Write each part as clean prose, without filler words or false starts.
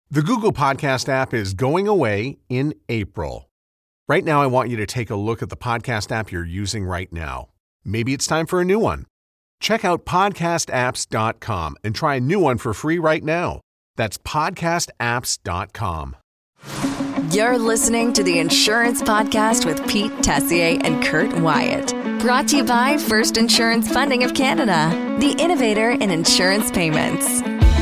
The Google Podcast app is going away in April. Right now, I want you to take a look at the podcast app you're using right now. Maybe it's time for a new one. Check out podcastapps.com and try a new one for free right now. That's podcastapps.com. You're listening to the Insurance Podcast with Pete Tessier and Kurt Wyatt. Brought to you by First Insurance Funding of Canada, the innovator in insurance payments.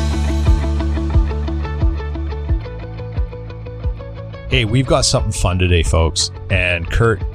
Hey, we've got something fun today, folks. And Kurt,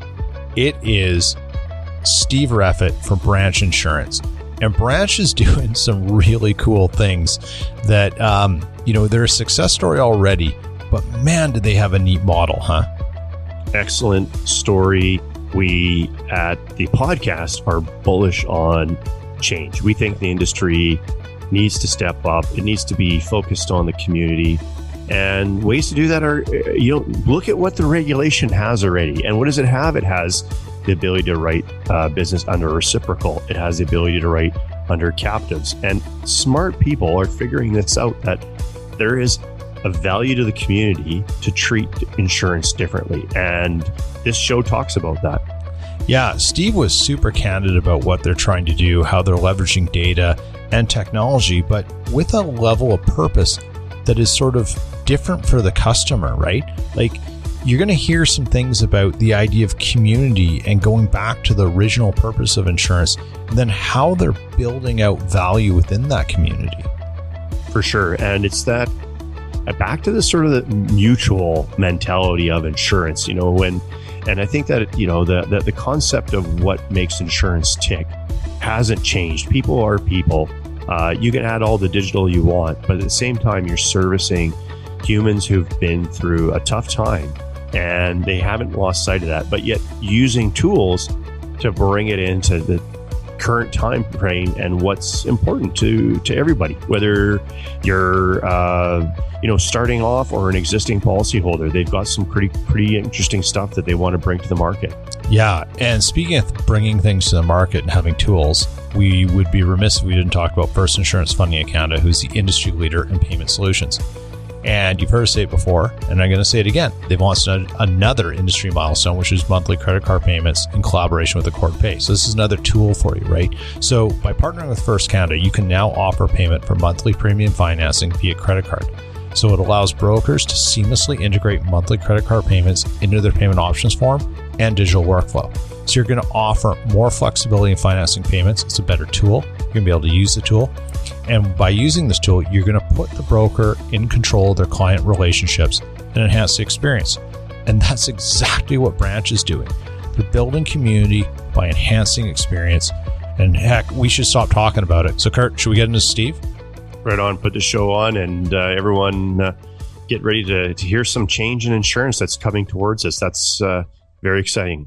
it is Steve Reffett from Branch Insurance. And Branch is doing some really cool things that, they're a success story already, but man, do they have a neat model, huh? Excellent story. We at the podcast are bullish on change. We think the industry needs to step up. It needs to be focused on the community. And ways to do that are, look at what the regulation has already. And what does it have? It has the ability to write business under reciprocal. It has the ability to write under captives. And smart people are figuring this out, that there is a value to the community to treat insurance differently. And this show talks about that. Yeah, Steve was super candid about what they're trying to do, how they're leveraging data and technology, but with a level of purpose that is sort of different for the customer, right? Like, you're going to hear some things about the idea of community and going back to the original purpose of insurance, and then how they're building out value within that community. For sure. And it's that back to the sort of the mutual mentality of insurance, and I think that, the concept of what makes insurance tick hasn't changed. People are people. You can add all the digital you want, but at the same time, you're servicing humans who've been through a tough time, and they haven't lost sight of that, but yet using tools to bring it into the current time frame and what's important to everybody, whether you're starting off or an existing policyholder. They've got some pretty interesting stuff that they want to bring to the market. Yeah, and speaking of bringing things to the market and having tools, we would be remiss if we didn't talk about First Insurance Funding of Canada, who's the industry leader in payment solutions. And you've heard us say it before, and I'm going to say it again. They've launched another industry milestone, which is monthly credit card payments in collaboration with AccordPay. So this is another tool for you, right? So by partnering with First Canada, you can now offer payment for monthly premium financing via credit card. So it allows brokers to seamlessly integrate monthly credit card payments into their payment options form and digital workflow. So you're going to offer more flexibility in financing payments. It's a better tool. You're going to be able to use the tool. And by using this tool, you're going to put the broker in control of their client relationships and enhance the experience. And that's exactly what Branch is doing. They're building community by enhancing experience. And heck, we should stop talking about it. So Kurt, should we get into Steve? Right on, put the show on, and everyone get ready to hear some change in insurance that's coming towards us. That's very exciting.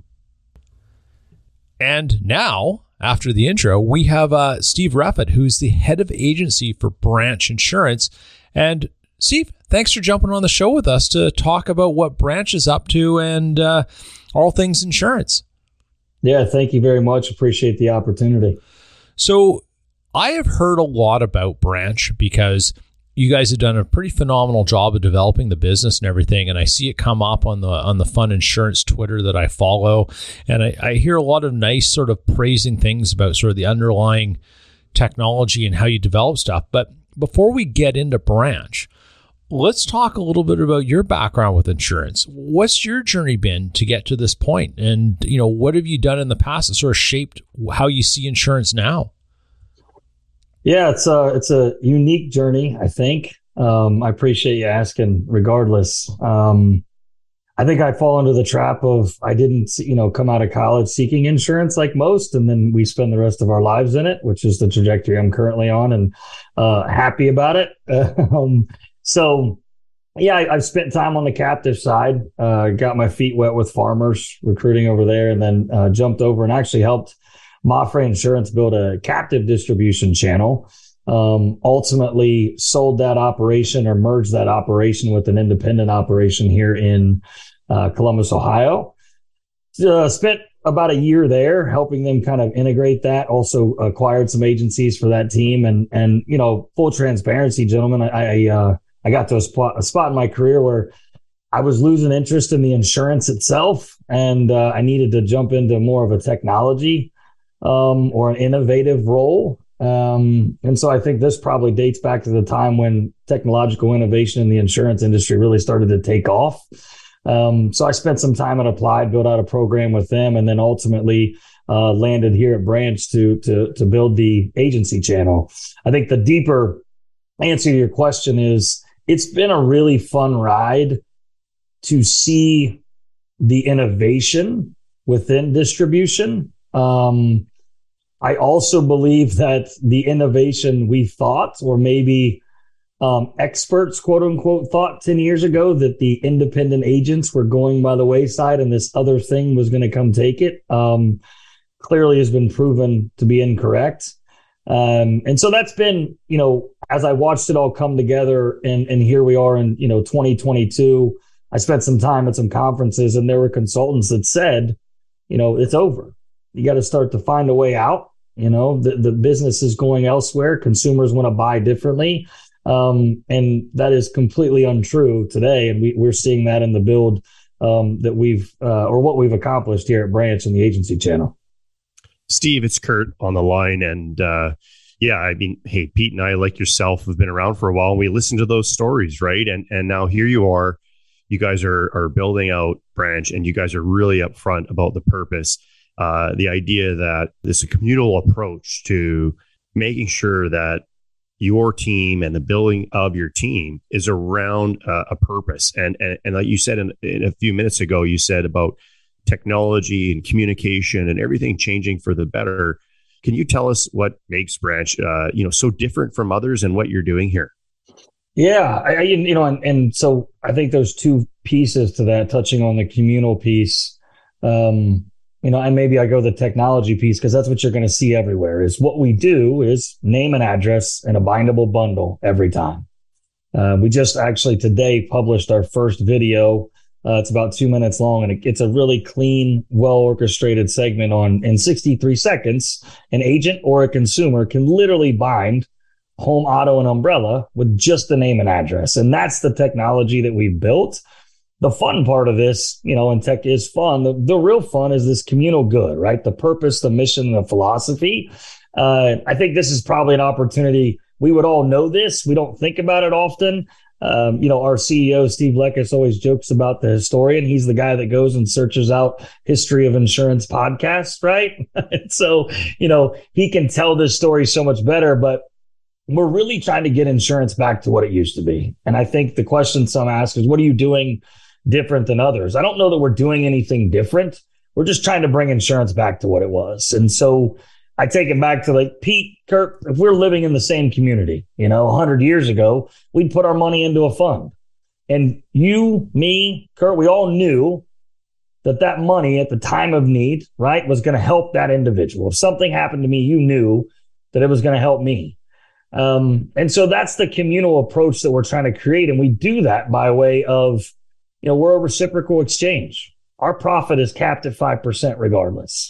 And now, after the intro, we have Steve Reffett, who's the head of agency for Branch Insurance. And Steve, thanks for jumping on the show with us to talk about what Branch is up to and all things insurance. Yeah, thank you very much. Appreciate the opportunity. So I have heard a lot about Branch because you guys have done a pretty phenomenal job of developing the business and everything. And I see it come up on the Fun Insurance Twitter that I follow. And I hear a lot of nice sort of praising things about sort of the underlying technology and how you develop stuff. But before we get into Branch, let's talk a little bit about your background with insurance. What's your journey been to get to this point? And, what have you done in the past that sort of shaped how you see insurance now? Yeah, it's a unique journey, I think. I appreciate you asking regardless. I think I fall into the trap of I didn't, come out of college seeking insurance like most, and then we spend the rest of our lives in it, which is the trajectory I'm currently on, and happy about it. So, yeah, I've spent time on the captive side, got my feet wet with farmers, recruiting over there, and then jumped over and actually helped Mafre Insurance build a captive distribution channel. Ultimately sold that operation or merged that operation with an independent operation here in Columbus, Ohio. Spent about a year there helping them kind of integrate that. Also acquired some agencies for that team. And full transparency, gentlemen, I I got to a spot in my career where I was losing interest in the insurance itself, and I needed to jump into more of a technology or an innovative role. And so I think this probably dates back to the time when technological innovation in the insurance industry really started to take off. So I spent some time at Applied, built out a program with them, and then ultimately landed here at Branch to build the agency channel. I think the deeper answer to your question is it's been a really fun ride to see the innovation within distribution. I also believe that the innovation we thought, or maybe experts, quote unquote, thought 10 years ago that the independent agents were going by the wayside and this other thing was going to come take it, clearly has been proven to be incorrect. And so that's been, as I watched it all come together, and here we are in, 2022, I spent some time at some conferences, and there were consultants that said, it's over. You got to start to find a way out. The business is going elsewhere. Consumers want to buy differently. And that is completely untrue today. And we're seeing that in the build that we've or what we've accomplished here at Branch and the agency channel. Steve, it's Kurt on the line. And hey, Pete and I, like yourself, have been around for a while. And we listened to those stories, right? And now here you are. You guys are building out Branch, and you guys are really upfront about the purpose. The idea that this is a communal approach to making sure that your team and the building of your team is around a purpose. And like you said in a few minutes ago, you said about technology and communication and everything changing for the better. Can you tell us what makes Branch, so different from others and what you're doing here? Yeah, and so I think there's two pieces to that, touching on the communal piece. And maybe I go the technology piece, because that's what you're going to see everywhere. Is what we do is name and address and a bindable bundle every time. We just actually today published our first video. It's about 2 minutes long, and it's a really clean, well-orchestrated segment on, in 63 seconds, an agent or a consumer can literally bind home, auto, and umbrella with just the name and address. And that's the technology that we've built. The fun part of this, and tech is fun. The real fun is this communal good, right? The purpose, the mission, and the philosophy. I think this is probably an opportunity. We would all know this. We don't think about it often. Our CEO, Steve Lekis, always jokes about the historian. He's the guy that goes and searches out history of insurance podcasts, right? And so, he can tell this story so much better, but we're really trying to get insurance back to what it used to be. And I think the question some ask is, what are you doing different than others? I don't know that we're doing anything different. We're just trying to bring insurance back to what it was. And so I take it back to like Pete, Kurt, if we're living in the same community, 100 years ago, we'd put our money into a fund. And you, me, Kurt, we all knew that money at the time of need, right, was going to help that individual. If something happened to me, you knew that it was going to help me. And so that's the communal approach that we're trying to create. And we do that by way of, we're a reciprocal exchange. Our profit is capped at 5% regardless.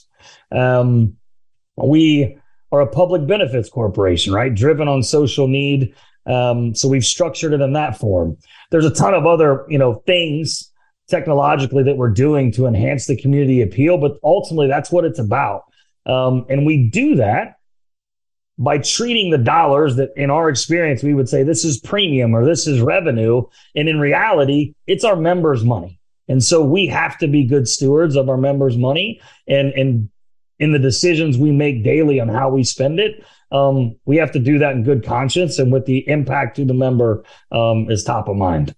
We are a public benefits corporation, right? Driven on social need. So we've structured it in that form. There's a ton of other, things technologically that we're doing to enhance the community appeal, but ultimately that's what it's about. And we do that by treating the dollars that, in our experience, we would say this is premium or this is revenue. And in reality, it's our members' money. And so we have to be good stewards of our members' money. And in the decisions we make daily on how we spend it, we have to do that in good conscience and with the impact to the member is top of mind.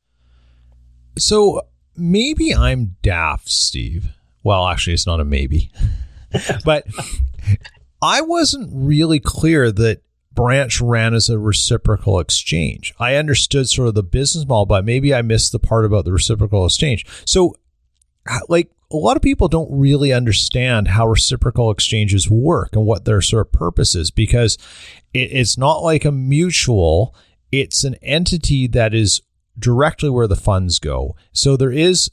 So maybe I'm daft, Steve. Well, actually, it's not a maybe. But I wasn't really clear that Branch ran as a reciprocal exchange. I understood sort of the business model, but maybe I missed the part about the reciprocal exchange. So, like, a lot of people don't really understand how reciprocal exchanges work and what their sort of purpose is, because it's not like a mutual. It's an entity that is directly where the funds go. So there is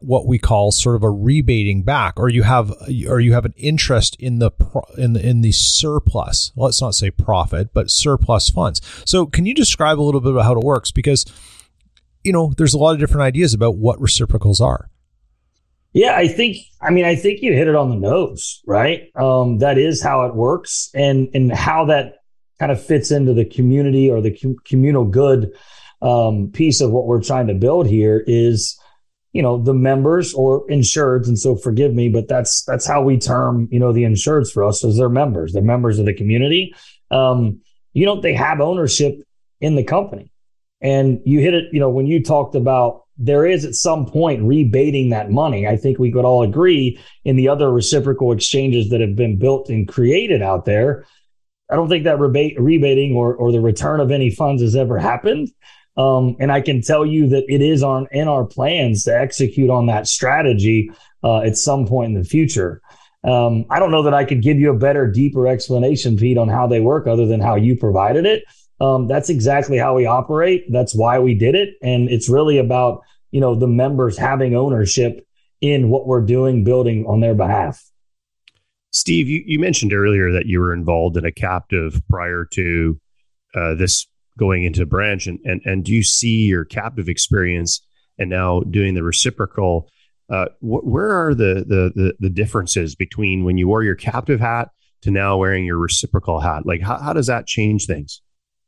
what we call sort of a rebating back, or you have an interest in the surplus. Let's not say profit, but surplus funds. So can you describe a little bit about how it works? Because, there's a lot of different ideas about what reciprocals are. Yeah, I think you hit it on the nose, right? That is how it works, and how that kind of fits into the community or the communal good piece of what we're trying to build here is, the members or insureds. And so forgive me, but that's how we term, the insureds for us, is they're members of the community. They have ownership in the company. And you hit it, when you talked about there is at some point rebating that money. I think we could all agree in the other reciprocal exchanges that have been built and created out there. I don't think that rebating or the return of any funds has ever happened. And I can tell you that it is in our plans to execute on that strategy at some point in the future. I don't know that I could give you a better, deeper explanation, Pete, on how they work other than how you provided it. That's exactly how we operate. That's why we did it. And it's really about, the members having ownership in what we're doing, building on their behalf. Steve, you mentioned earlier that you were involved in a captive prior to this going into branch. And do you see your captive experience and now doing the reciprocal? Where are the differences between when you wore your captive hat to now wearing your reciprocal hat? Like, how does that change things?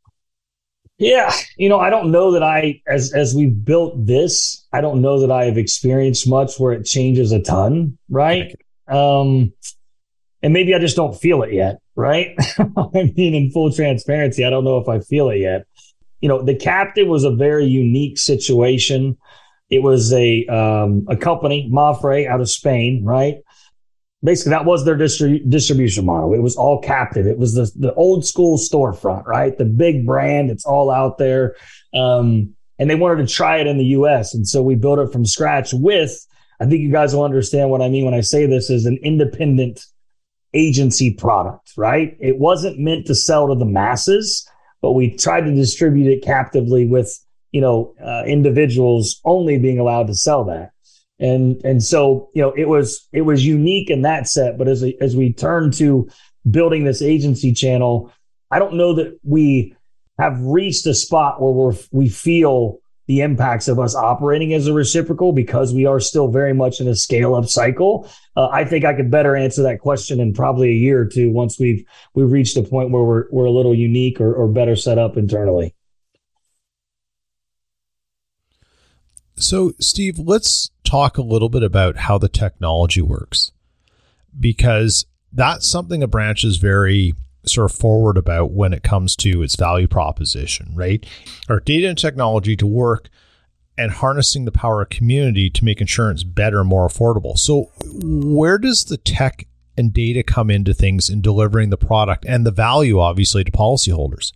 Yeah, I don't know that as we've built this, I don't know that I have experienced much where it changes a ton, right? And maybe I just don't feel it yet, right? I mean, in full transparency, I don't know if I feel it yet. The captive was a very unique situation. It was a company, Mapfre, out of Spain, right? Basically, that was their distribution model. It was all captive. It was the old school storefront, right? The big brand. It's all out there. And they wanted to try it in the U.S. And so we built it from scratch with, I think you guys will understand what I mean when I say this, is an independent agency product, right? It wasn't meant to sell to the masses, but we tried to distribute it captively with, individuals only being allowed to sell that. And so, it was unique in that set. But as we turn to building this agency channel, I don't know that we have reached a spot where we feel the impacts of us operating as a reciprocal, because we are still very much in a scale up cycle. I think I could better answer that question in probably a year or two once we've reached a point where we're a little unique or better set up internally. So, Steve, let's talk a little bit about how the technology works, because that's something a branch is very sort of forward about when it comes to its value proposition, right? Our data and technology to work and harnessing the power of community to make insurance better and more affordable. So where does the tech and data come into things in delivering the product and the value, obviously, to policyholders?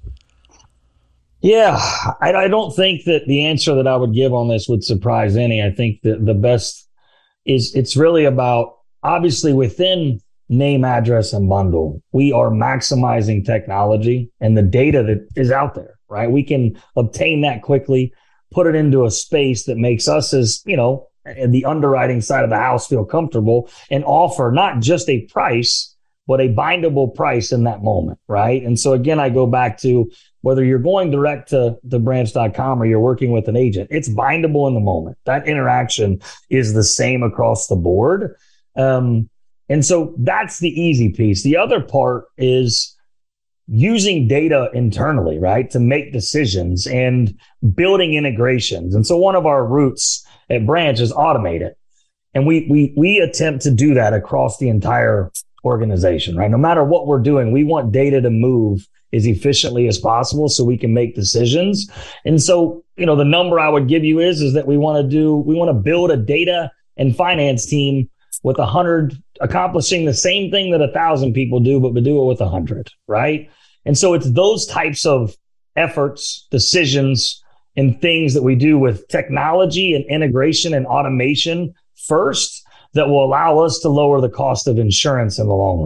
Yeah, I don't think that the answer that I would give on this would surprise any. I think that the best is it's really about, obviously, within name, address, and bundle, we are maximizing technology and the data that is out there, right? We can obtain that quickly, put it into a space that makes us, as the underwriting side of the house, feel comfortable and offer not just a price, but a bindable price in that moment, right? And so again, I go back to whether you're going direct to branch.com or you're working with an agent, it's bindable in the moment. That interaction is the same across the board. And so that's the easy piece. The other part is using data internally, right, to make decisions and building integrations. And so one of our roots at Branch is automate it. And we attempt to do that across the entire organization, right? No matter what we're doing, we want data to move as efficiently as possible so we can make decisions. And so, the number I would give you is that we want to build a data and finance team with 100, accomplishing the same thing that 1,000 people do, but we do it with 100, right? And so it's those types of efforts, decisions, and things that we do with technology and integration and automation first that will allow us to lower the cost of insurance in the long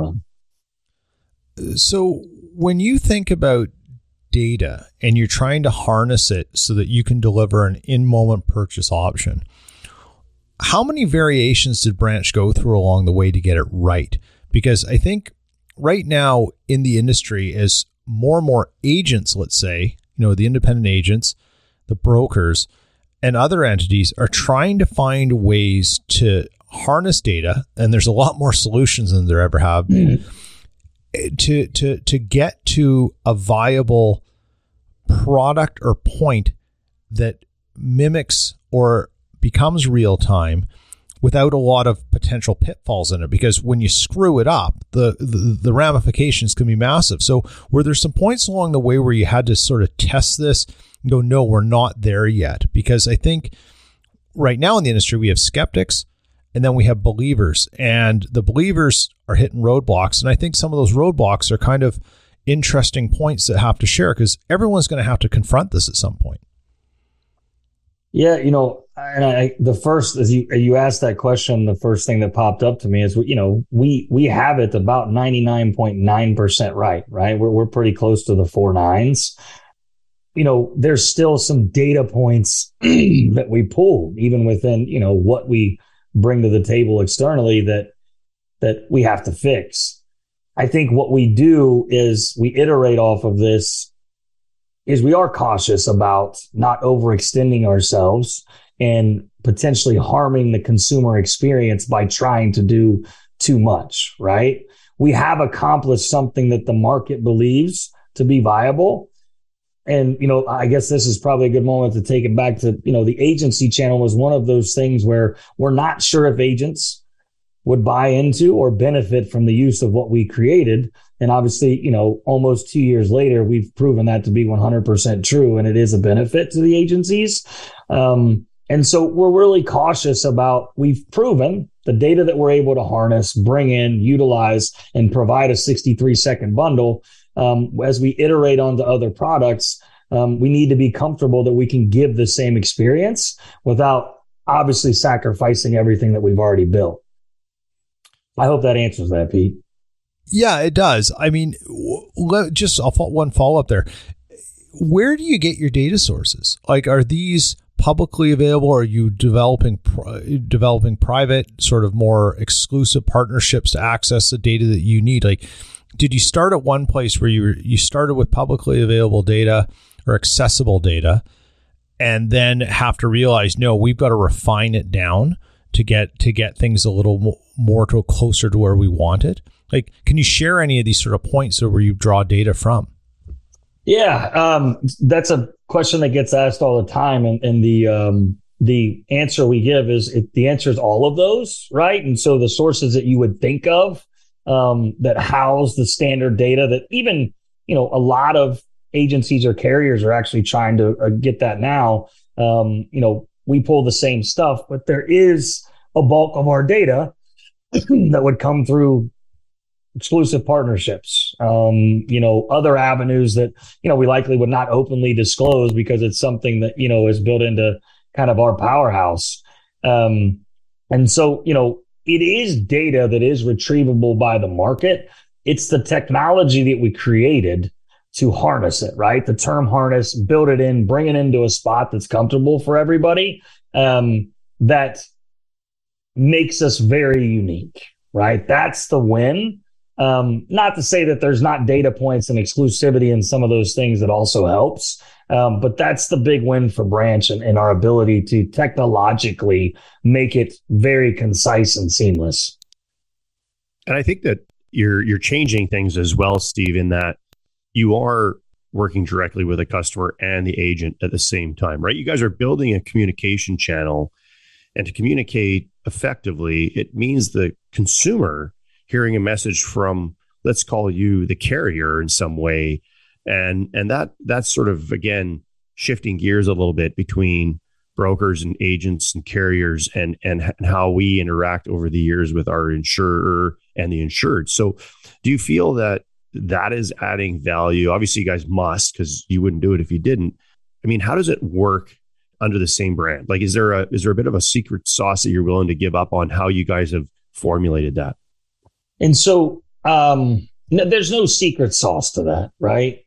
run. So when you think about data and you're trying to harness it so that you can deliver an in-moment purchase option, how many variations did Branch go through along the way to get it right? Because I think right now in the industry, as more and more agents, let's say, the independent agents, the brokers, and other entities are trying to find ways to harness data, and there's a lot more solutions than there ever have been, to get to a viable product or point that mimics or becomes real time without a lot of potential pitfalls in it. Because when you screw it up, the ramifications can be massive. So were there some points along the way where you had to sort of test this and go, no, we're not there yet? Because I think right now in the industry, we have skeptics and then we have believers, and the believers are hitting roadblocks. And I think some of those roadblocks are kind of interesting points that have to share, because everyone's going to have to confront this at some point. Yeah, the first, as you asked that question, the first thing that popped up to me is, we have it about 99.9% right? We're pretty close to the 4 nines. There's still some data points that we pull, even within, what we bring to the table externally that we have to fix. I think what we do is we iterate off of this. Is we are cautious about not overextending ourselves and potentially harming the consumer experience by trying to do too much, right? We have accomplished something that the market believes to be viable. And, I guess this is probably a good moment to take it back to, the agency channel was one of those things where we're not sure if agents would buy into or benefit from the use of what we created. And obviously, almost 2 years later, we've proven that to be 100% true, and it is a benefit to the agencies. And so we're really cautious about, we've proven the data that we're able to harness, bring in, utilize, and provide a 63-second bundle. As we iterate onto other products, we need to be comfortable that we can give the same experience without obviously sacrificing everything that we've already built. I hope that answers that, Pete. Yeah, it does. I mean, one follow-up there. Where do you get your data sources? Like, are these publicly available? Or are you developing private, sort of more exclusive partnerships to access the data that you need? Like, did you start at one place where you started with publicly available data or accessible data, and then have to realize, no, we've got to refine it down to get things a little more closer to where we want it? Like, can you share any of these sort of points where you draw data from? Yeah, that's a question that gets asked all the time, and the answer we give is the answer is all of those, right? And so the sources that you would think of that house the standard data that even a lot of agencies or carriers are actually trying to get that now. We pull the same stuff, but there is a bulk of our data that would come through exclusive partnerships, other avenues that, we likely would not openly disclose because it's something that, is built into kind of our powerhouse. And so, it is data that is retrievable by the market. It's the technology that we created to harness it, right? The term harness, build it in, bring it into a spot that's comfortable for everybody, that makes us very unique, right? That's the win. Not to say that there's not data points and exclusivity and some of those things that also helps. But that's the big win for Branch and our ability to technologically make it very concise and seamless. And I think that you're changing things as well, Steve, in that you are working directly with a customer and the agent at the same time, right? You guys are building a communication channel, and to communicate effectively, it means the consumer hearing a message from, let's call you the carrier in some way. And that's sort of, again, shifting gears a little bit between brokers and agents and carriers and how we interact over the years with our insurer and the insured. So do you feel that is adding value? Obviously, you guys must, because you wouldn't do it if you didn't. I mean, how does it work under the same brand? Like, is there a bit of a secret sauce that you're willing to give up on how you guys have formulated that? And so there's no secret sauce to that, right?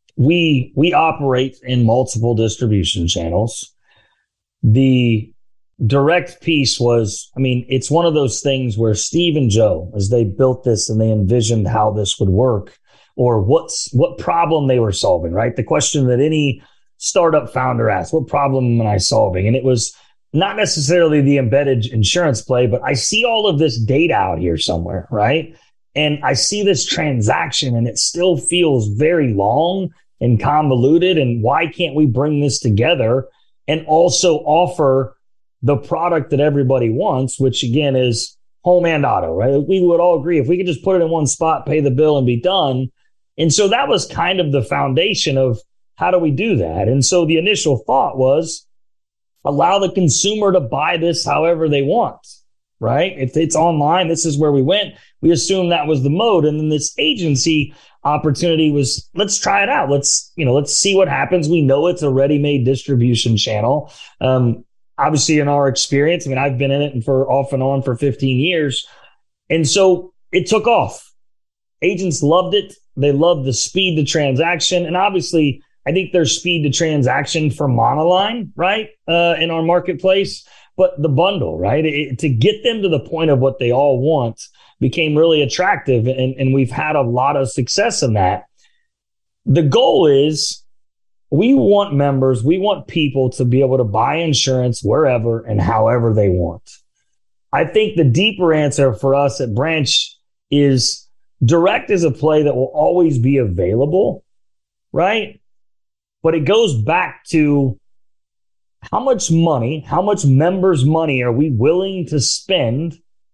We operate in multiple distribution channels. The direct piece was, I mean, it's one of those things where Steve and Joe, as they built this and they envisioned how this would work or what problem they were solving, right? The question that any startup founder asked, what problem am I solving? And it was not necessarily the embedded insurance play, but I see all of this data out here somewhere, right? And I see this transaction and it still feels very long and convoluted. And why can't we bring this together and also offer the product that everybody wants, which again is home and auto, right? We would all agree if we could just put it in one spot, pay the bill and be done. And so that was kind of the foundation of how do we do that? And so the initial thought was allow the consumer to buy this however they want, right? If it's online, this is where we went. We assumed that was the mode. And then this agency opportunity was, let's try it out. Let's see what happens. We know it's a ready-made distribution channel. Obviously, in our experience, I mean, I've been in it for off and on for 15 years. And so it took off. Agents loved it. They loved the speed to transaction. And obviously, I think there's speed to transaction for monoline, right, in our marketplace. But the bundle, right, to get them to the point of what they all want became really attractive. And we've had a lot of success in that. The goal is we want members, we want people to be able to buy insurance wherever and however they want. I think the deeper answer for us at Branch is direct is a play that will always be available, right? But it goes back to how much money, how much members' money are we willing to spend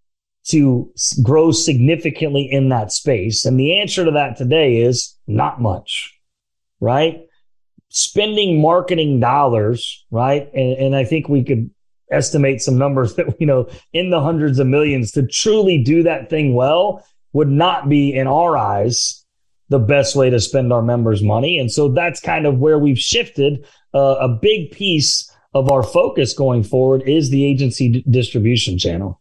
to grow significantly in that space? And the answer to that today is not much, right? Spending marketing dollars, right? And I think we could estimate some numbers that, in the hundreds of millions to truly do that thing well would not be, in our eyes, the best way to spend our members' money. And so that's kind of where we've shifted. A big piece of our focus going forward is the agency distribution channel.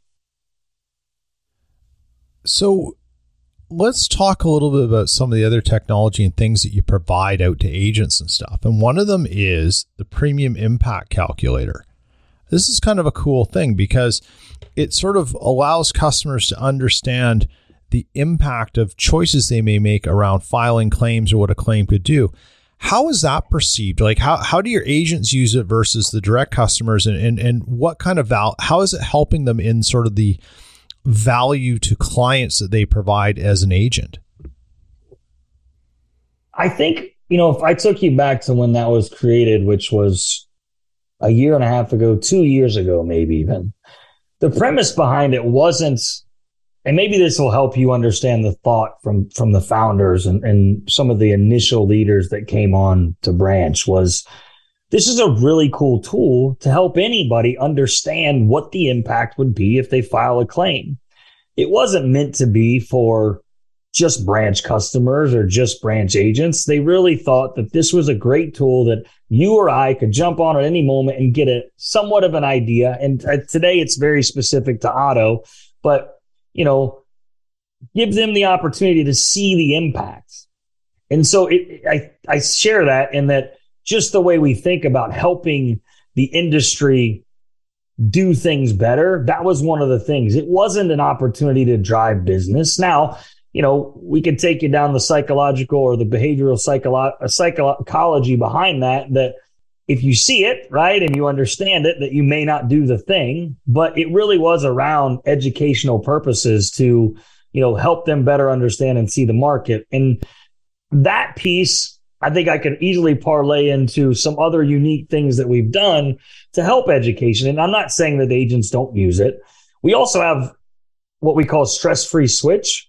So let's talk a little bit about some of the other technology and things that you provide out to agents and stuff. And one of them is the Premium Impact Calculator. This is kind of a cool thing because it sort of allows customers to understand the impact of choices they may make around filing claims or what a claim could do. How is that perceived? Like how do your agents use it versus the direct customers and what kind of how is it helping them in sort of the value to clients that they provide as an agent? I think, if I took you back to when that was created, which was a year and a half ago, 2 years ago, maybe even, the premise behind it wasn't, and maybe this will help you understand the thought from the founders and some of the initial leaders that came on to Branch, was this is a really cool tool to help anybody understand what the impact would be if they file a claim. It wasn't meant to be for just Branch customers or just Branch agents. They really thought that this was a great tool that you or I could jump on at any moment and get somewhat of an idea. And today it's very specific to auto, but give them the opportunity to see the impacts. And so I share that in that just the way we think about helping the industry do things better, that was one of the things. It wasn't an opportunity to drive business. Now, we could take you down the psychological or the behavioral psychology behind that if you see it, right, and you understand it, that you may not do the thing, but it really was around educational purposes to, help them better understand and see the market. And that piece, I think I could easily parlay into some other unique things that we've done to help education. And I'm not saying that agents don't use it. We also have what we call stress-free switch.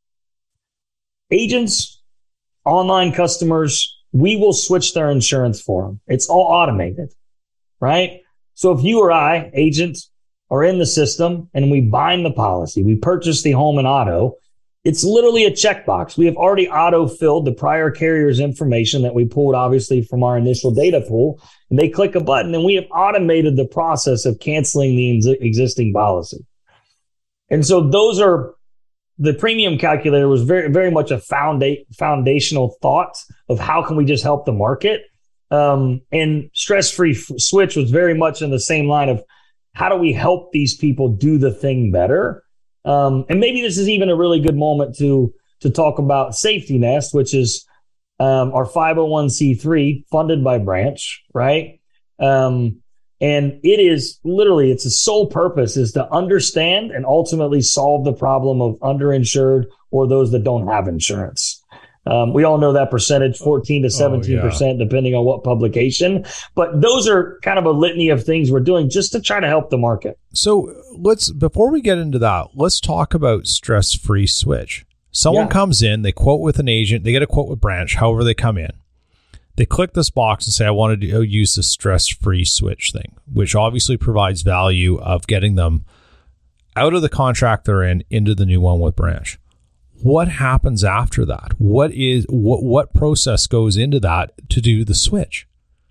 Agents, online customers, we will switch their insurance for them. It's all automated, right? So if you or I, agents, are in the system and we bind the policy, we purchase the home and auto, it's literally a checkbox. We have already auto-filled the prior carrier's information that we pulled, obviously, from our initial data pool. And they click a button and we have automated the process of canceling the existing policy. And so the premium calculator was very, very much a foundational thought of how can we just help the market. And stress-free switch was very much in the same line of how do we help these people do the thing better? And maybe this is even a really good moment to talk about Safety Nest, which is our 501c3 funded by Branch, right? And it is literally, its sole purpose is to understand and ultimately solve the problem of underinsured or those that don't have insurance. We all know that percentage, 14 to 17%, depending on what publication. But those are kind of a litany of things we're doing just to try to help the market. So before we get into that, let's talk about stress-free switch. Someone comes in, they quote with an agent, they get a quote with Branch, however they come in. They click this box and say, I want to use the stress-free switch thing, which obviously provides value of getting them out of the contract they're in into the new one with Branch. What happens after that? What process goes into that to do the switch?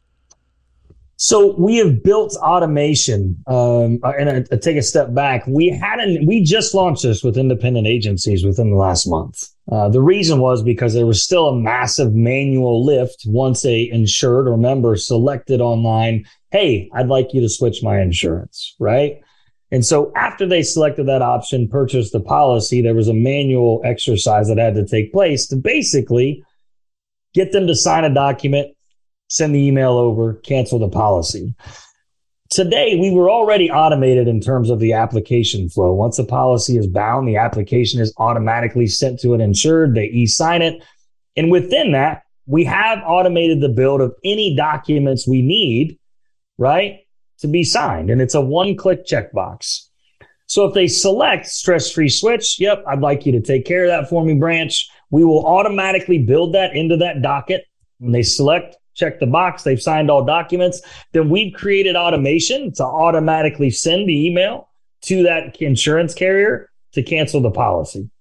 So we have built automation, and I take a step back. We just launched this with independent agencies within the last month. The reason was because there was still a massive manual lift once a insured or member selected online, hey, I'd like you to switch my insurance, right? And so after they selected that option, purchased the policy, there was a manual exercise that had to take place to basically get them to sign a document, send the email over, cancel the policy. Today, we were already automated in terms of the application flow. Once the policy is bound, the application is automatically sent to an insured. They e-sign it. And within that, we have automated the build of any documents we need, right, to be signed. And it's a one-click checkbox. So if they select stress-free switch, yep, I'd like you to take care of that for me, Branch. We will automatically build that into that docket. When they select, check the box, they've signed all documents, then we've created automation to automatically send the email to that insurance carrier to cancel the policy.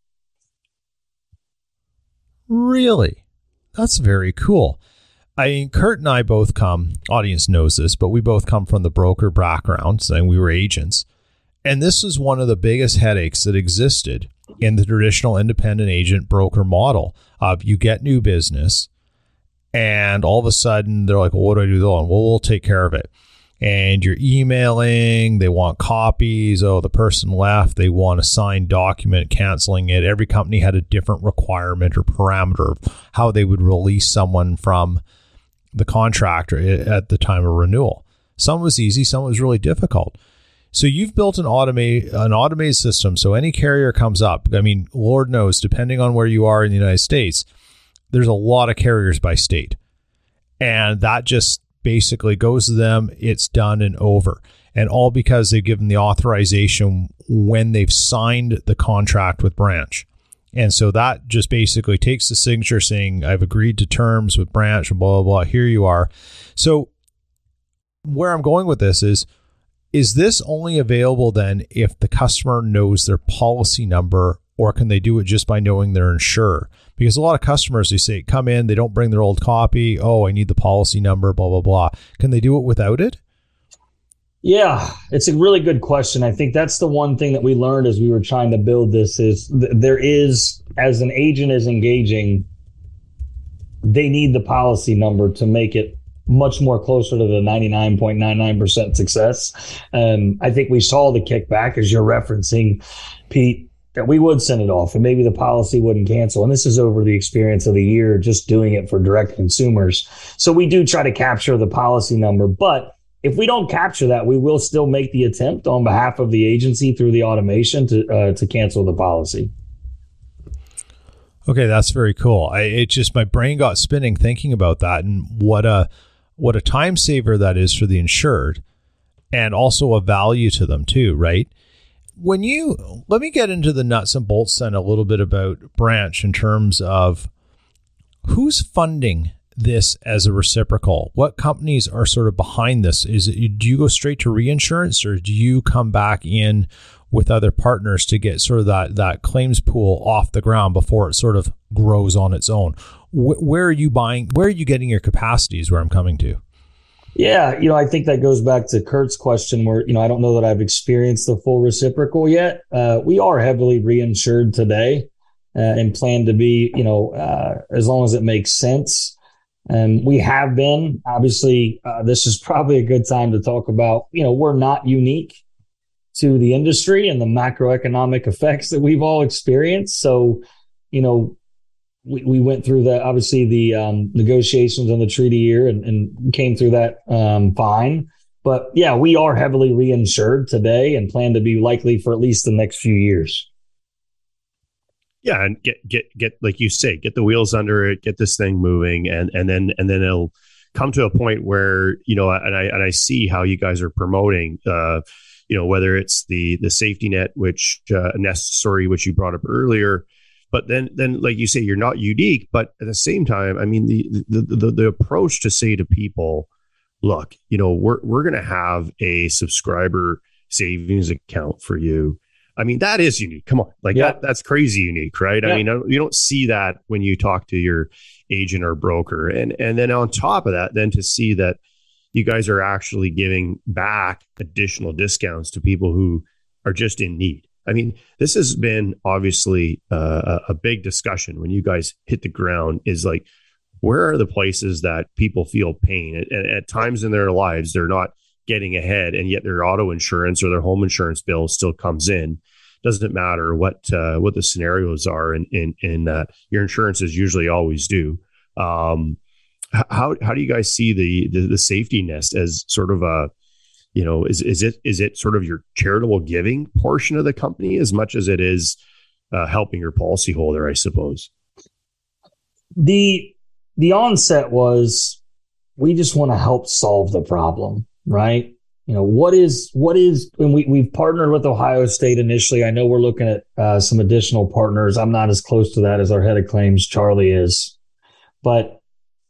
Really? That's very cool. I mean, Kurt and I both audience knows this, but we both come from the broker background, saying we were agents. And this is one of the biggest headaches that existed in the traditional independent agent broker model of you get new business and all of a sudden they're like, well, what do I do though? Well, we'll take care of it. And you're emailing, they want copies. Oh, the person left. They want a signed document canceling it. Every company had a different requirement or parameter of how they would release someone from the contract at the time of renewal. Some was easy, some was really difficult. So you've built an automated system. So any carrier comes up, I mean, Lord knows, depending on where you are in the United States, there's a lot of carriers by state. And that just basically goes to them, it's done and over. And all because they've given the authorization when they've signed the contract with Branch. And so that just basically takes the signature saying, I've agreed to terms with Branch and blah, blah, blah. Here you are. So where I'm going with this is this only available then if the customer knows their policy number, or can they do it just by knowing their insurer? Because a lot of customers, they say, come in, they don't bring their old copy. Oh, I need the policy number, blah, blah, blah. Can they do it without it? Yeah, it's a really good question. I think that's the one thing that we learned as we were trying to build this is there is, as an agent is engaging, they need the policy number to make it much more closer to the 99.99% success. I think we saw the kickback, as you're referencing, Pete, that we would send it off and maybe the policy wouldn't cancel. And this is over the experience of the year, just doing it for direct consumers. So we do try to capture the policy number, but if we don't capture that, we will still make the attempt on behalf of the agency through the automation to cancel the policy. Okay, that's very cool. It just, my brain got spinning thinking about that, and what a time saver that is for the insured, and also a value to them too, right? Let me get into the nuts and bolts then a little bit about Branch in terms of who's funding this as a reciprocal. What companies are sort of behind this? Do you go straight to reinsurance, or do you come back in with other partners to get sort of that claims pool off the ground before it sort of grows on its own? Where are you buying? Where are you getting your capacity is where I'm coming to. Yeah, I think that goes back to Kurt's question where, I don't know that I've experienced the full reciprocal yet. We are heavily reinsured today and plan to be, as long as it makes sense. And we have been, obviously, this is probably a good time to talk about, we're not unique to the industry and the macroeconomic effects that we've all experienced. So, we went through obviously the negotiations on the treaty year and came through that fine. But yeah, we are heavily reinsured today and plan to be likely for at least the next few years. Yeah, and get like you say, get the wheels under it, get this thing moving, and then it'll come to a point where and I see how you guys are promoting, whether it's the safety net, which necessary, which you brought up earlier, but then like you say, you're not unique, but at the same time, I mean the approach to say to people, look, we're going to have a subscriber savings account for you. I mean, that is unique. Come on. Like that's crazy unique, right? Yeah. I mean, you don't see that when you talk to your agent or broker. And then on top of that, then to see that you guys are actually giving back additional discounts to people who are just in need. I mean, this has been obviously a big discussion when you guys hit the ground, is like, where are the places that people feel pain? And at times in their lives, they're not getting ahead, and yet their auto insurance or their home insurance bill still comes in. Doesn't matter what the scenarios are, and your insurances usually always do. How do you guys see the safety nest as sort of a, is it sort of your charitable giving portion of the company as much as it is helping your policyholder, I suppose? The onset was, we just want to help solve the problem, right? What is, and we've partnered with Ohio State initially. I know we're looking at some additional partners. I'm not as close to that as our head of claims, Charlie, is. But,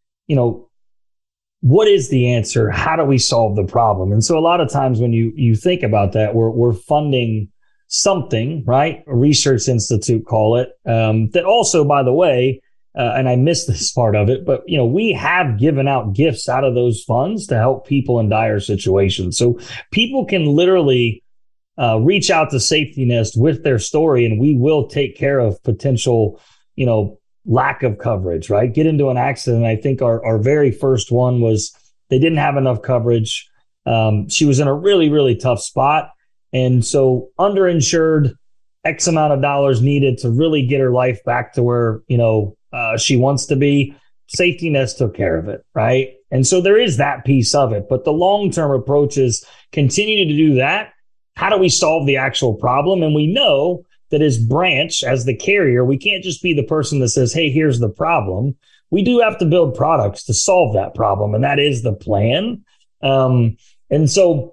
what is the answer? How do we solve the problem? And so a lot of times when you think about that, we're funding something, right? A research institute, call it, that also, by the way, and I missed this part of it, but we have given out gifts out of those funds to help people in dire situations. So people can literally reach out to Safety Nest with their story, and we will take care of potential, lack of coverage, right? Get into an accident. I think our very first one was, they didn't have enough coverage. She was in a really, really tough spot. And so underinsured, X amount of dollars needed to really get her life back to where, she wants to be. Safety Nest took care of it, right? And so there is that piece of it. But the long-term approach is continuing to do that. How do we solve the actual problem? And we know that as Branch, as the carrier, we can't just be the person that says, hey, here's the problem. We do have to build products to solve that problem. And that is the plan. And so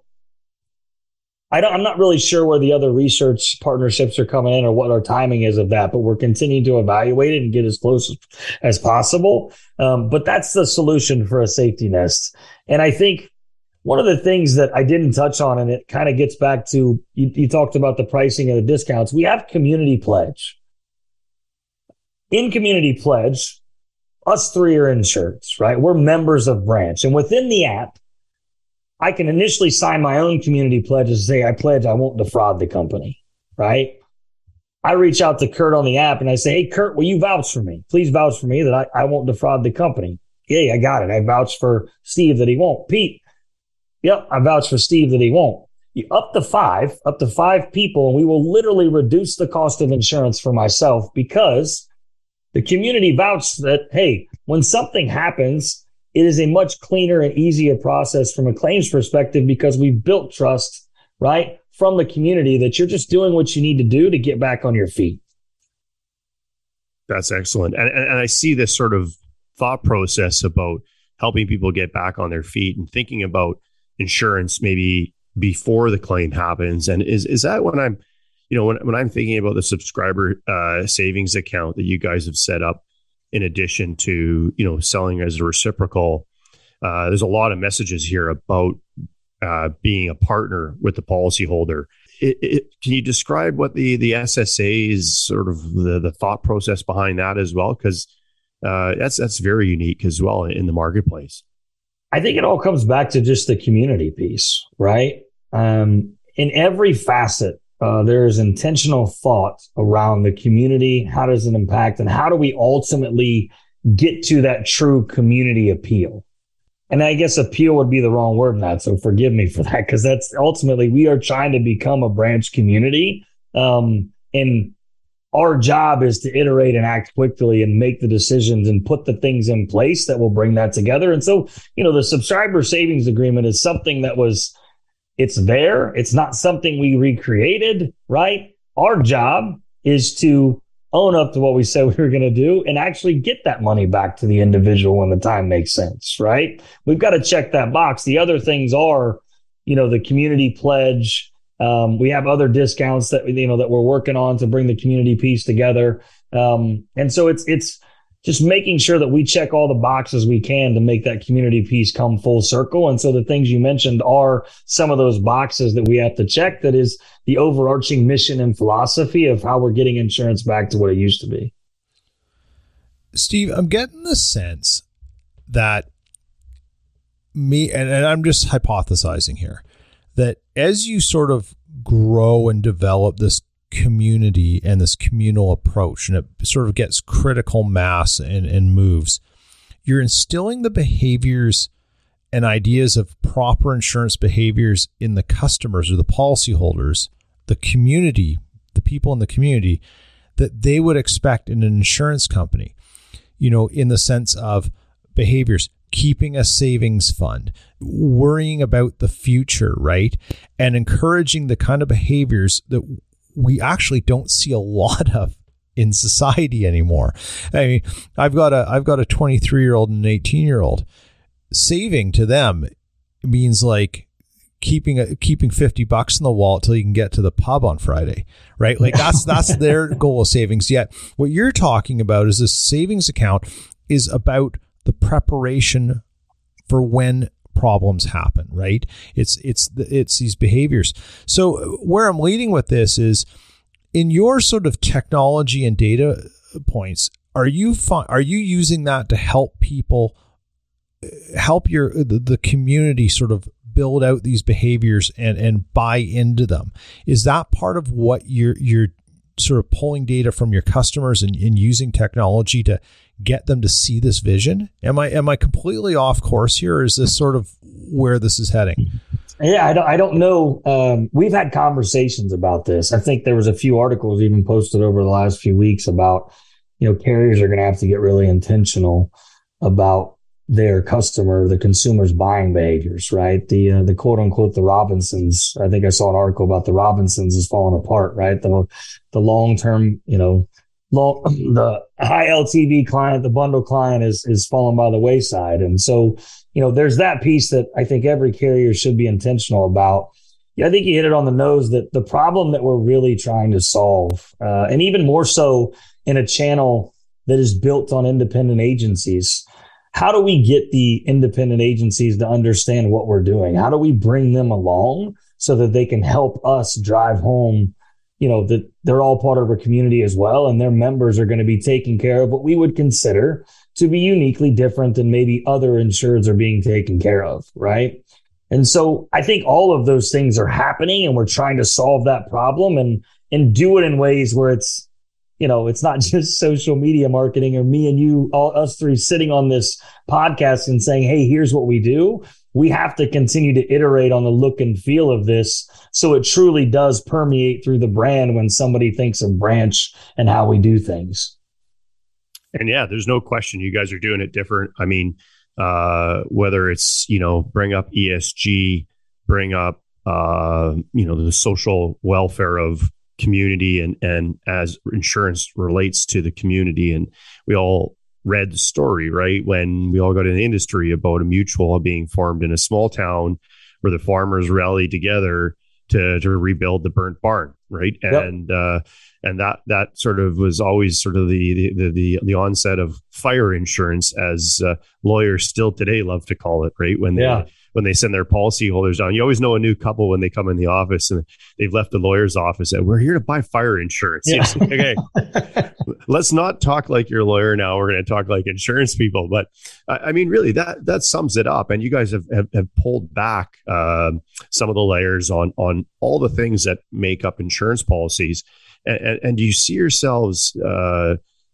I'm not really sure where the other research partnerships are coming in or what our timing is of that, but we're continuing to evaluate it and get as close as possible. But that's the solution for a safety nest. And I think one of the things that I didn't touch on, and it kind of gets back to, you talked about the pricing and the discounts. We have Community Pledge. In Community Pledge, us three are insureds, right? We're members of Branch. And within the app, I can initially sign my own community pledges and say, I pledge I won't defraud the company, right? I reach out to Kurt on the app and I say, hey, Kurt, will you vouch for me? Please vouch for me that I won't defraud the company. Yeah, I got it. I vouch for Steve that he won't. Pete, yep, I vouch for Steve that he won't. Up to five people, and we will literally reduce the cost of insurance for myself because the community vouched that, hey, when something happens, it is a much cleaner and easier process from a claims perspective because we've built trust, right, from the community that you're just doing what you need to do to get back on your feet. That's excellent. And I see this sort of thought process about helping people get back on their feet and thinking about insurance maybe before the claim happens. And is that when I'm, when I'm thinking about the subscriber savings account that you guys have set up, in addition to, selling as a reciprocal, there's a lot of messages here about being a partner with the policyholder. Can you describe what the SSA is, sort of the thought process behind that as well? Because that's very unique as well in the marketplace. I think it all comes back to just the community piece, right? In every facet, there is intentional thought around the community. How does it impact, and how do we ultimately get to that true community appeal. And I guess appeal would be the wrong word in that, so forgive me for that, because that's ultimately we are trying to become a branch community. And our job is to iterate and act quickly and make the decisions and put the things in place that will bring that together. And so, the subscriber savings agreement is something that it's there. It's not something we recreated, right? Our job is to own up to what we said we were going to do and actually get that money back to the individual when the time makes sense, right? We've got to check that box. The other things are, the community pledge. We have other discounts that that we're working on to bring the community piece together. And so it's just making sure that we check all the boxes we can to make that community piece come full circle. And so the things you mentioned are some of those boxes that we have to check. That is the overarching mission and philosophy of how we're getting insurance back to what it used to be. Steve, I'm getting the sense that and I'm just hypothesizing here, that as you sort of grow and develop this community and this communal approach, and it sort of gets critical mass and moves, you're instilling the behaviors and ideas of proper insurance behaviors in the customers or the policyholders, the community, the people in the community, that they would expect in an insurance company, in the sense of behaviors, keeping a savings fund, worrying about the future, right? And encouraging the kind of behaviors that we actually don't see a lot of in society anymore. I mean, I've got a 23-year-old and an 18-year-old. Saving to them means like keeping $50 in the wallet till you can get to the pub on Friday, right? Like that's their goal of savings. Yet what you're talking about is this savings account is about the preparation for when problems happen, right? It's these behaviors. So where I'm leading with this is, in your sort of technology and data points, are you using that to help people, help the community sort of build out these behaviors and buy into them? Is that part of what you're sort of pulling data from your customers and using technology to get them to see this vision? Am I completely off course here, or is this sort of where this is heading? Yeah, I don't know. We've had conversations about this. I think there was a few articles even posted over the last few weeks about, carriers are going to have to get really intentional about their the consumer's buying behaviors, right? The quote unquote, the Robinsons. I think I saw an article about the Robinsons is falling apart, right? The long-term, the high LTV client, the bundle client is falling by the wayside. And so, there's that piece that I think every carrier should be intentional about. Yeah, I think you hit it on the nose, that the problem that we're really trying to solve, and even more so in a channel that is built on independent agencies. How do we get the independent agencies to understand what we're doing? How do we bring them along so that they can help us drive home, that they're all part of our community as well, and their members are going to be taken care of what we would consider to be uniquely different than maybe other insureds are being taken care of, right? And so I think all of those things are happening, and we're trying to solve that problem and do it in ways where it's, it's not just social media marketing or me and you, us three sitting on this podcast and saying, hey, here's what we do. We have to continue to iterate on the look and feel of this so it truly does permeate through the brand when somebody thinks of Branch and how we do things. And yeah, there's no question you guys are doing it different. I mean, whether it's, bring up ESG, bring up, the social welfare of community and as insurance relates to the community. And we all read the story, right? When we all got in the industry about a mutual being formed in a small town where the farmers rallied together to rebuild the burnt barn, right? Yep. And that sort of was always sort of the onset of fire insurance, as lawyers still today love to call it, right? When they send their policyholders down, you always know a new couple when they come in the office and they've left the lawyer's office and we're here to buy fire insurance. Yeah. Okay, let's not talk like your lawyer now. We're going to talk like insurance people. But I mean, really, that sums it up. And you guys have pulled back some of the layers on all the things that make up insurance policies. And do you see yourselves kind of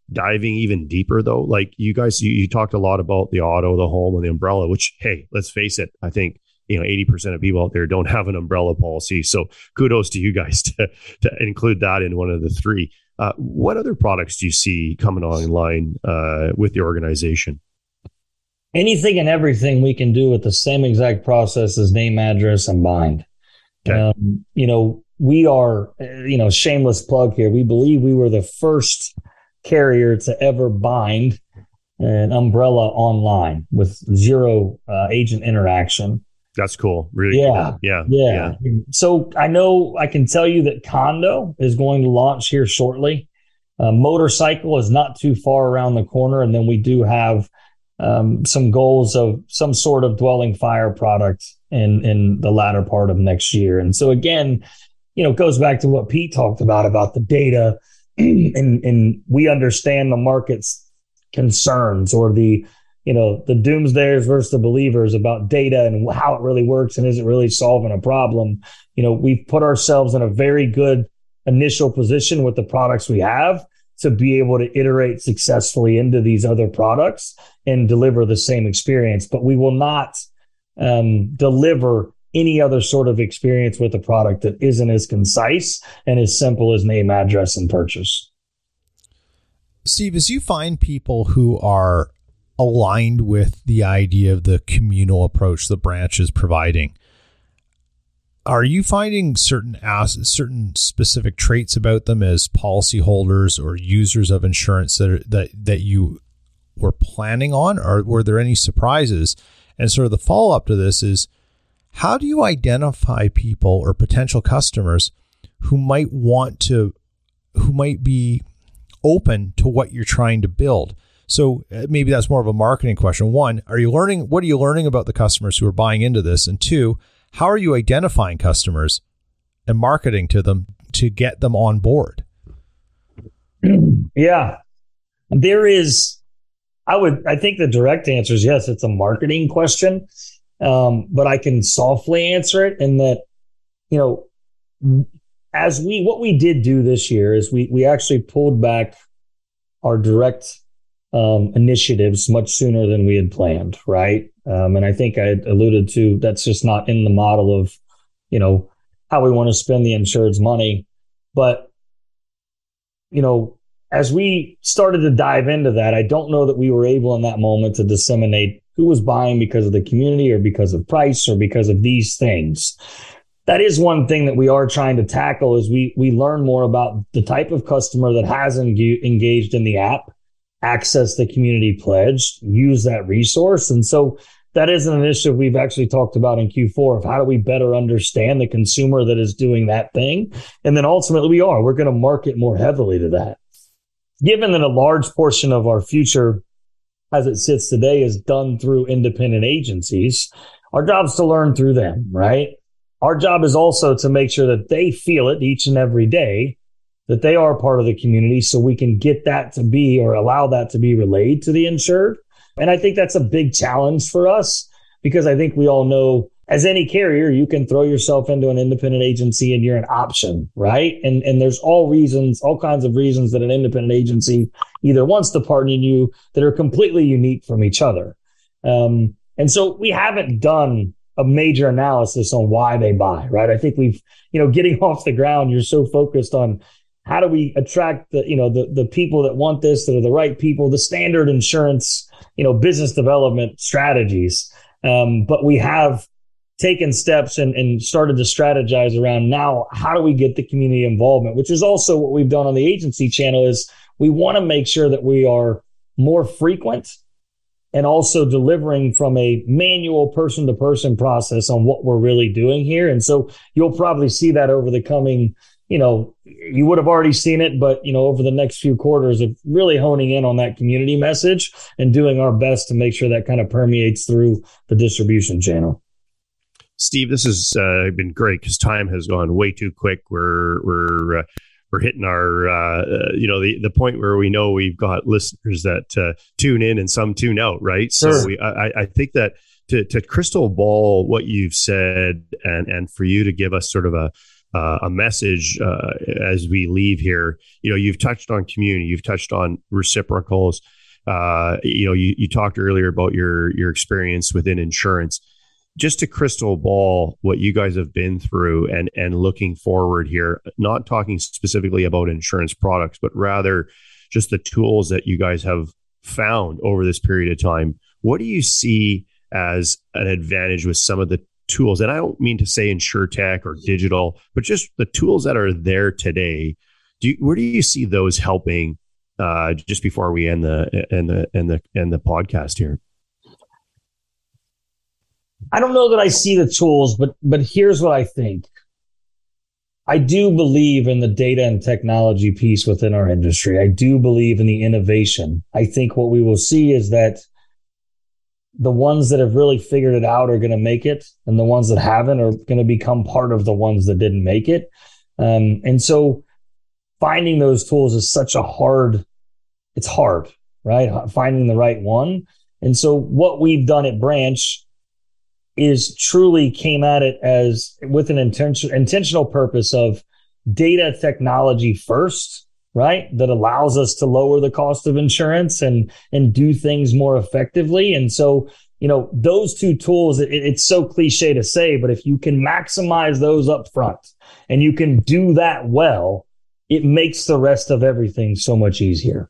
diving even deeper though? Like you guys, you talked a lot about the auto, the home, and the umbrella, which, hey, let's face it, I think 80% of people out there don't have an umbrella policy. So kudos to you guys to include that in one of the three. What other products do you see coming online with the organization? Anything and everything we can do with the same exact process as name, address, and bind. Okay. We are, shameless plug here. We believe we were the first carrier to ever bind an umbrella online with zero agent interaction. That's cool. Really cool. Yeah. So I can tell you that condo is going to launch here shortly. Motorcycle is not too far around the corner. And then we do have some goals of some sort of dwelling fire product in the latter part of next year. And so again, it goes back to what Pete talked about the data, and we understand the market's concerns, or the doomsdayers versus the believers about data and how it really works and is it really solving a problem. We've put ourselves in a very good initial position with the products we have to be able to iterate successfully into these other products and deliver the same experience. But we will not deliver any other sort of experience with a product that isn't as concise and as simple as name, address, and purchase. Steve, as you find people who are aligned with the idea of the communal approach the branch is providing, are you finding certain specific traits about them as policyholders or users of insurance that you were planning on, or were there any surprises? And sort of the follow-up to this is, how do you identify people or potential customers who might be open to what you're trying to build? So maybe that's more of a marketing question. One, what are you learning about the customers who are buying into this? And two, how are you identifying customers and marketing to them to get them on board? Yeah, I think the direct answer is yes, it's a marketing question. But I can softly answer it in that, what we did do this year is we actually pulled back our direct initiatives much sooner than we had planned, right? And I think I alluded to that's just not in the model of, how we want to spend the insured's money. But, as we started to dive into that, I don't know that we were able in that moment to disseminate who was buying because of the community or because of price or because of these things. That is one thing that we are trying to tackle, is we learn more about the type of customer that has engaged in the app, access the community pledge, use that resource. And so that is an initiative we've actually talked about in Q4 of how do we better understand the consumer that is doing that thing. And then ultimately we're going to market more heavily to that. Given that a large portion of our future as it sits today is done through independent agencies, our job is to learn through them, right? Our job is also to make sure that they feel it each and every day, that they are part of the community, so we can get that to be, or allow that to be, relayed to the insured. And I think that's a big challenge for us, because I think we all know, as any carrier, you can throw yourself into an independent agency and you're an option, right? And there's all kinds of reasons that an independent agency either wants to partner you that are completely unique from each other. And so we haven't done a major analysis on why they buy, right? I think we've, getting off the ground, you're so focused on how do we attract the people that want this, that are the right people, the standard insurance, business development strategies. But we have taken steps and started to strategize around now, how do we get the community involvement, which is also what we've done on the agency channel. Is we want to make sure that we are more frequent and also delivering from a manual person-to-person process on what we're really doing here. And so you'll probably see that over the coming, you would have already seen it, but, over the next few quarters of really honing in on that community message and doing our best to make sure that kind of permeates through the distribution channel. Steve, this has been great because time has gone way too quick. We're hitting our the point where we know we've got listeners that tune in and some tune out, right? Sure. So I think that to crystal ball what you've said and for you to give us sort of a message as we leave here. You've touched on community, you've touched on reciprocals. You talked earlier about your experience within insurance. Just to crystal ball what you guys have been through and looking forward here, not talking specifically about insurance products, but rather just the tools that you guys have found over this period of time. What do you see as an advantage with some of the tools? And I don't mean to say InsurTech or digital, but just the tools that are there today. Where do you see those helping? Just before we end the podcast here. I don't know that I see the tools, but here's what I think. I do believe in the data and technology piece within our industry. I do believe in the innovation. I think what we will see is that the ones that have really figured it out are going to make it, and the ones that haven't are going to become part of the ones that didn't make it. And so finding those tools is it's hard, right? Finding the right one. And so what we've done at Branch is truly came at it as with an intentional purpose of data technology first, right? That allows us to lower the cost of insurance and do things more effectively. And so, those two tools, it's so cliche to say, but if you can maximize those up front and you can do that well, it makes the rest of everything so much easier.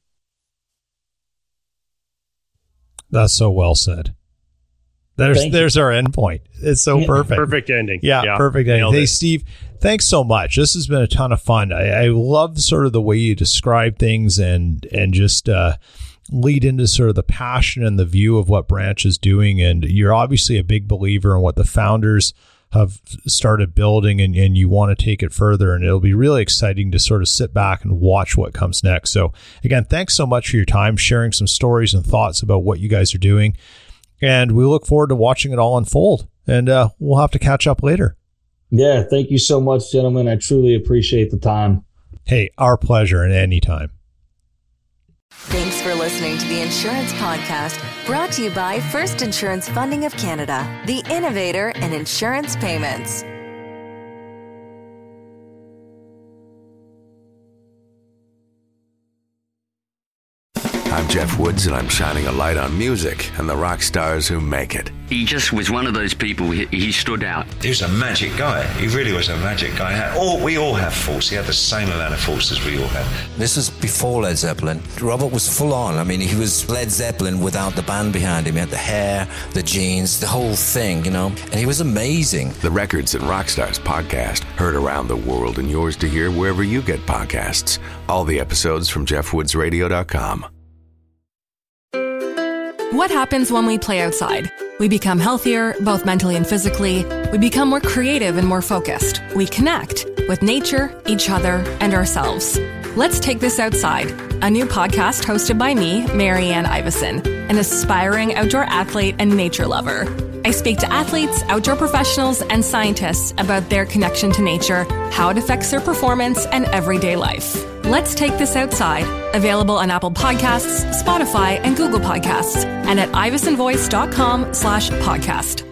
That's so well said. There's our end point. It's so perfect. Perfect ending. Yeah, perfect ending. Hey, Steve, thanks so much. This has been a ton of fun. I love sort of the way you describe things and just lead into sort of the passion and the view of what Branch is doing. And you're obviously a big believer in what the founders have started building, and you want to take it further. And it'll be really exciting to sort of sit back and watch what comes next. So again, thanks so much for your time, sharing some stories and thoughts about what you guys are doing. And we look forward to watching it all unfold. And we'll have to catch up later. Yeah, thank you so much, gentlemen. I truly appreciate the time. Hey, our pleasure, and anytime. Thanks for listening to the Insurance Podcast, brought to you by First Insurance Funding of Canada, the innovator in insurance payments. I'm Jeff Woods, and I'm shining a light on music and the rock stars who make it. He just was one of those people, he stood out. He was a magic guy. He really was a magic guy. We all have faults. He had the same amount of faults as we all had. This was before Led Zeppelin. Robert was full on. I mean, he was Led Zeppelin without the band behind him. He had the hair, the jeans, the whole thing, and he was amazing. The Records and Rockstars podcast, heard around the world and yours to hear wherever you get podcasts. All the episodes from jeffwoodsradio.com. What happens when we play outside? We become healthier, both mentally and physically. We become more creative and more focused. We connect with nature, each other, and ourselves. Let's Take This Outside, a new podcast hosted by me, Marianne Iveson, an aspiring outdoor athlete and nature lover. I speak to athletes, outdoor professionals, and scientists about their connection to nature, how it affects their performance and everyday life. Let's Take This Outside, available on Apple Podcasts, Spotify, and Google Podcasts, and at ivesonvoice.com/podcast.